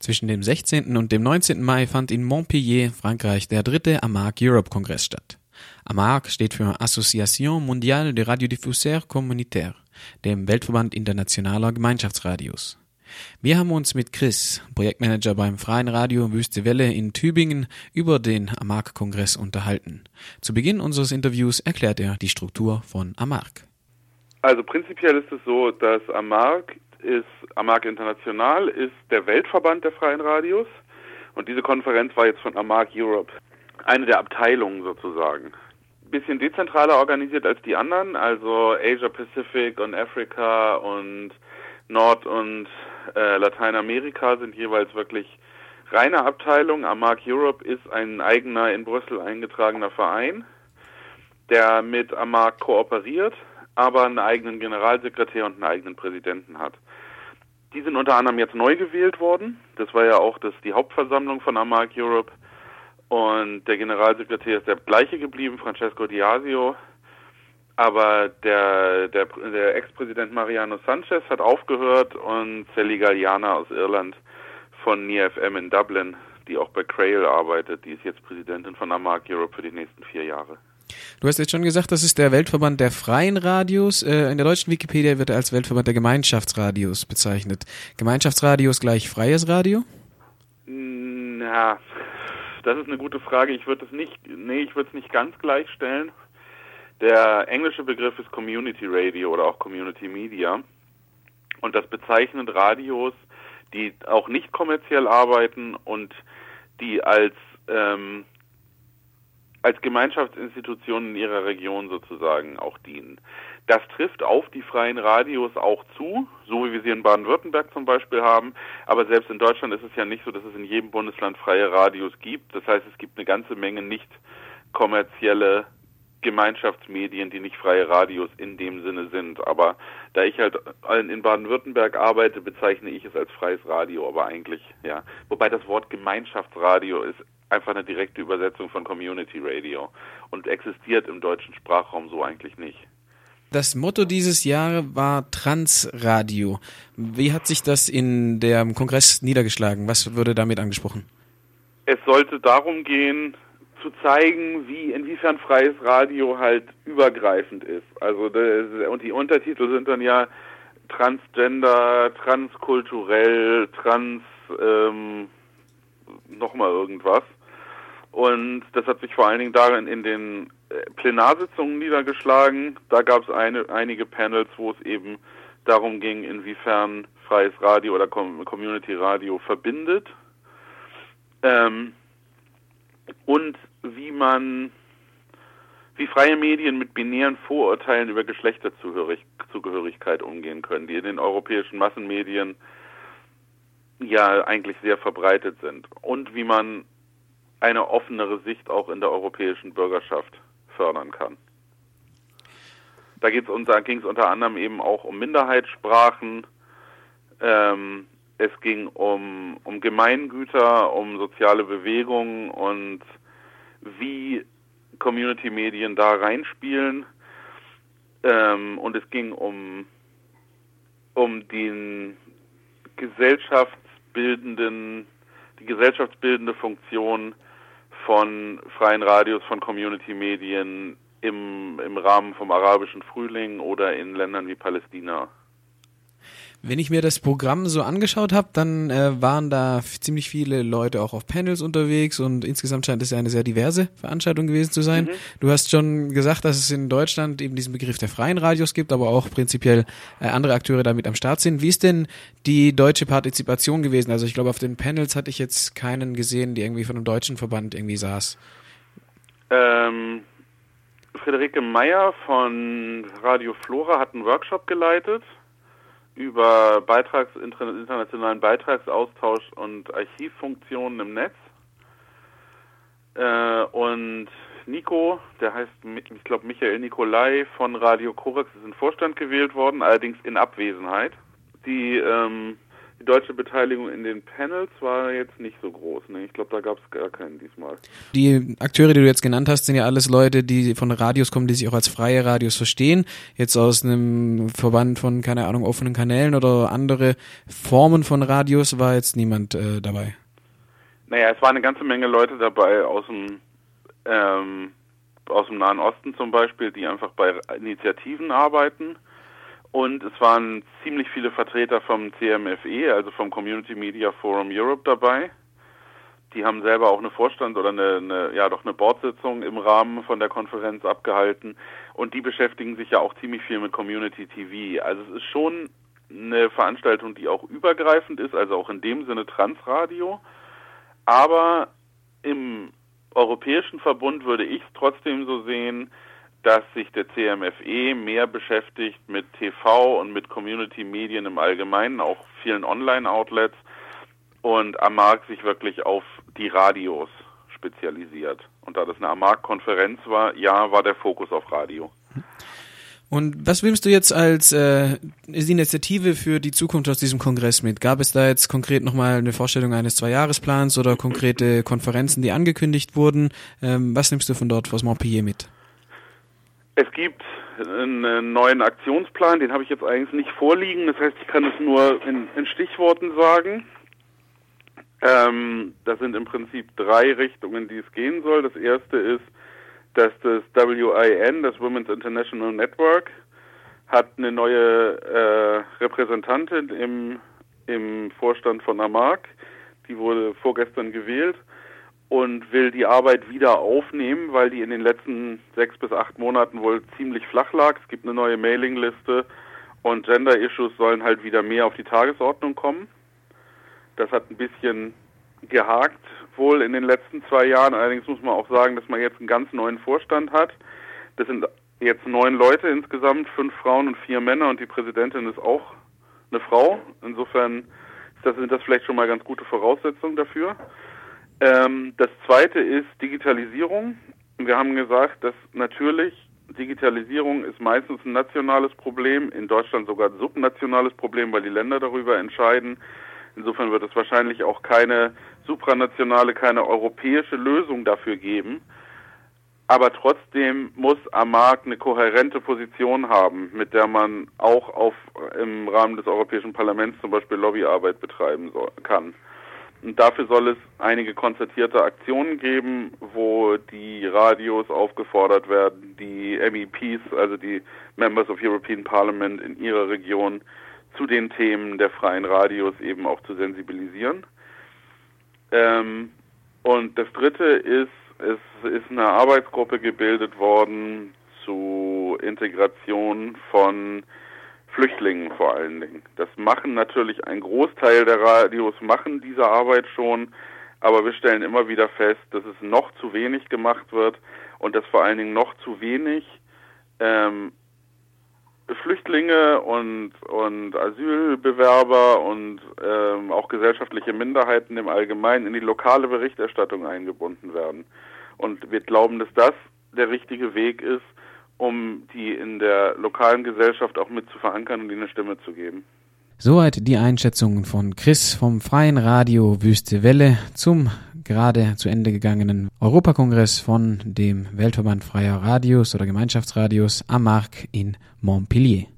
Zwischen dem 16. und dem 19. Mai fand in Montpellier, Frankreich, der 3. AMARC Europe Kongress statt. AMARC steht für Association Mondiale de Radiodiffuseurs Communautaires, dem Weltverband internationaler Gemeinschaftsradios. Wir haben uns mit Chris, Projektmanager beim Freien Radio Wüste Welle in Tübingen, über den AMARC-Kongress unterhalten. Zu Beginn unseres Interviews erklärt er die Struktur von AMARC. Also prinzipiell ist es so, dass AMARC International ist der Weltverband der Freien Radios und diese Konferenz war jetzt von AMARC Europe, eine der Abteilungen sozusagen. Bisschen dezentraler organisiert als die anderen, also Asia Pacific und Afrika und Nord- und Lateinamerika sind jeweils wirklich reine Abteilungen. AMARC Europe ist ein eigener in Brüssel eingetragener Verein, der mit AMARC kooperiert, aber einen eigenen Generalsekretär und einen eigenen Präsidenten hat. Die sind unter anderem jetzt neu gewählt worden. Das war ja auch die Hauptversammlung von AMARC Europe. Und der Generalsekretär ist der gleiche geblieben, Francesco Diasio. Aber der Ex-Präsident Mariano Sanchez hat aufgehört und Sally Galliana aus Irland von NIR FM in Dublin, die auch bei Crail arbeitet, die ist jetzt Präsidentin von AMARC Europe für die nächsten 4 Jahre. Du hast jetzt schon gesagt, das ist der Weltverband der freien Radios. In der deutschen Wikipedia wird er als Weltverband der Gemeinschaftsradios bezeichnet. Gemeinschaftsradios gleich freies Radio? Na, das ist eine gute Frage. Ich würde es nicht ganz gleichstellen. Der englische Begriff ist Community Radio oder auch Community Media. Und das bezeichnet Radios, die auch nicht kommerziell arbeiten und die als Gemeinschaftsinstitutionen in ihrer Region sozusagen auch dienen. Das trifft auf die freien Radios auch zu, so wie wir sie in Baden-Württemberg zum Beispiel haben. Aber selbst in Deutschland ist es ja nicht so, dass es in jedem Bundesland freie Radios gibt. Das heißt, es gibt eine ganze Menge nicht kommerzielle Gemeinschaftsmedien, die nicht freie Radios in dem Sinne sind. Aber da ich halt in Baden-Württemberg arbeite, bezeichne ich es als freies Radio, aber eigentlich, ja. Wobei das Wort Gemeinschaftsradio ist einfach eine direkte Übersetzung von Community Radio und existiert im deutschen Sprachraum so eigentlich nicht. Das Motto dieses Jahr war Transradio. Wie hat sich das in dem Kongress niedergeschlagen? Was wurde damit angesprochen? Es sollte darum gehen, zu zeigen, inwiefern freies Radio halt übergreifend ist. Also und die Untertitel sind dann ja Transgender, transkulturell, nochmal irgendwas. Und das hat sich vor allen Dingen darin in den Plenarsitzungen niedergeschlagen. Da gab es einige Panels, wo es eben darum ging, inwiefern freies Radio oder Community Radio verbindet. Und wie freie Medien mit binären Vorurteilen über Geschlechterzugehörigkeit umgehen können, die in den europäischen Massenmedien ja eigentlich sehr verbreitet sind. Und wie man eine offenere Sicht auch in der europäischen Bürgerschaft fördern kann. Da ging es unter anderem eben auch um Minderheitssprachen, es ging um Gemeingüter, um soziale Bewegungen und wie Community-Medien da reinspielen. Und es ging um die gesellschaftsbildende Funktion von freien Radios, von Community-Medien im Rahmen vom arabischen Frühling oder in Ländern wie Palästina. Wenn ich mir das Programm so angeschaut habe, dann waren da ziemlich viele Leute auch auf Panels unterwegs und insgesamt scheint es ja eine sehr diverse Veranstaltung gewesen zu sein. Du hast schon gesagt, dass es in Deutschland eben diesen Begriff der freien Radios gibt, aber auch prinzipiell andere Akteure damit am Start sind. Wie ist denn die deutsche Partizipation gewesen? Also ich glaube, auf den Panels hatte ich jetzt keinen gesehen, der irgendwie von einem deutschen Verband irgendwie saß. Friederike Meyer von Radio Flora hat einen Workshop geleitet über internationalen Beitragsaustausch und Archivfunktionen im Netz. Und Nico, der heißt, ich glaube Michael Nicolai von Radio Korax, ist in den Vorstand gewählt worden, allerdings in Abwesenheit. Die Die deutsche Beteiligung in den Panels war jetzt nicht so groß. Ne? Ich glaube, da gab es gar keinen diesmal. Die Akteure, die du jetzt genannt hast, sind ja alles Leute, die von Radios kommen, die sich auch als freie Radios verstehen. Jetzt aus einem Verband von, keine Ahnung, offenen Kanälen oder andere Formen von Radios war jetzt niemand dabei. Naja, es waren eine ganze Menge Leute dabei aus dem Nahen Osten zum Beispiel, die einfach bei Initiativen arbeiten. Und es waren ziemlich viele Vertreter vom CMFE, also vom Community Media Forum Europe dabei. Die haben selber auch eine Vorstand- oder eine Boardsitzung im Rahmen von der Konferenz abgehalten. Und die beschäftigen sich ja auch ziemlich viel mit Community TV. Also es ist schon eine Veranstaltung, die auch übergreifend ist, also auch in dem Sinne Transradio. Aber im Europäischen Verbund würde ich es trotzdem so sehen, dass sich der CMFE mehr beschäftigt mit TV und mit Community-Medien im Allgemeinen, auch vielen Online-Outlets, und AMARC sich wirklich auf die Radios spezialisiert. Und da das eine AMARC-Konferenz war, war der Fokus auf Radio. Und was nimmst du jetzt als Initiative für die Zukunft aus diesem Kongress mit? Gab es da jetzt konkret nochmal eine Vorstellung eines 2-Jahresplans oder konkrete Konferenzen, die angekündigt wurden? Was nimmst du von dort aus Montpellier mit? Es gibt einen neuen Aktionsplan, den habe ich jetzt eigentlich nicht vorliegen. Das heißt, ich kann es nur in Stichworten sagen. Das sind im Prinzip 3 Richtungen, die es gehen soll. Das erste ist, dass das WIN, das Women's International Network, hat eine neue Repräsentantin im Vorstand von AMARC. Die wurde vorgestern gewählt und will die Arbeit wieder aufnehmen, weil die in den letzten 6 bis 8 Monaten wohl ziemlich flach lag. Es gibt eine neue Mailingliste und Gender-Issues sollen halt wieder mehr auf die Tagesordnung kommen. Das hat ein bisschen gehakt wohl in den letzten 2 Jahren. Allerdings muss man auch sagen, dass man jetzt einen ganz neuen Vorstand hat. Das sind jetzt 9 Leute insgesamt, 5 Frauen und 4 Männer, und die Präsidentin ist auch eine Frau. Insofern sind das vielleicht schon mal ganz gute Voraussetzungen dafür. Das zweite ist Digitalisierung. Wir haben gesagt, dass natürlich Digitalisierung ist meistens ein nationales Problem, in Deutschland sogar ein subnationales Problem, weil die Länder darüber entscheiden. Insofern wird es wahrscheinlich auch keine supranationale, keine europäische Lösung dafür geben. Aber trotzdem muss AMARC eine kohärente Position haben, mit der man auch im Rahmen des Europäischen Parlaments zum Beispiel Lobbyarbeit betreiben kann. Und dafür soll es einige konzertierte Aktionen geben, wo die Radios aufgefordert werden, die MEPs, also die Members of European Parliament in ihrer Region, zu den Themen der freien Radios eben auch zu sensibilisieren. Und das dritte ist, es ist eine Arbeitsgruppe gebildet worden zu Integration von Flüchtlingen vor allen Dingen. Das machen natürlich ein Großteil der Radios, machen diese Arbeit schon, aber wir stellen immer wieder fest, dass es noch zu wenig gemacht wird und dass vor allen Dingen noch zu wenig Flüchtlinge und Asylbewerber und auch gesellschaftliche Minderheiten im Allgemeinen in die lokale Berichterstattung eingebunden werden. Und wir glauben, dass das der richtige Weg ist, um die in der lokalen Gesellschaft auch mit zu verankern und ihnen eine Stimme zu geben. Soweit die Einschätzungen von Chris vom Freien Radio Wüste Welle zum gerade zu Ende gegangenen Europakongress von dem Weltverband Freier Radios oder Gemeinschaftsradios AMARC in Montpellier.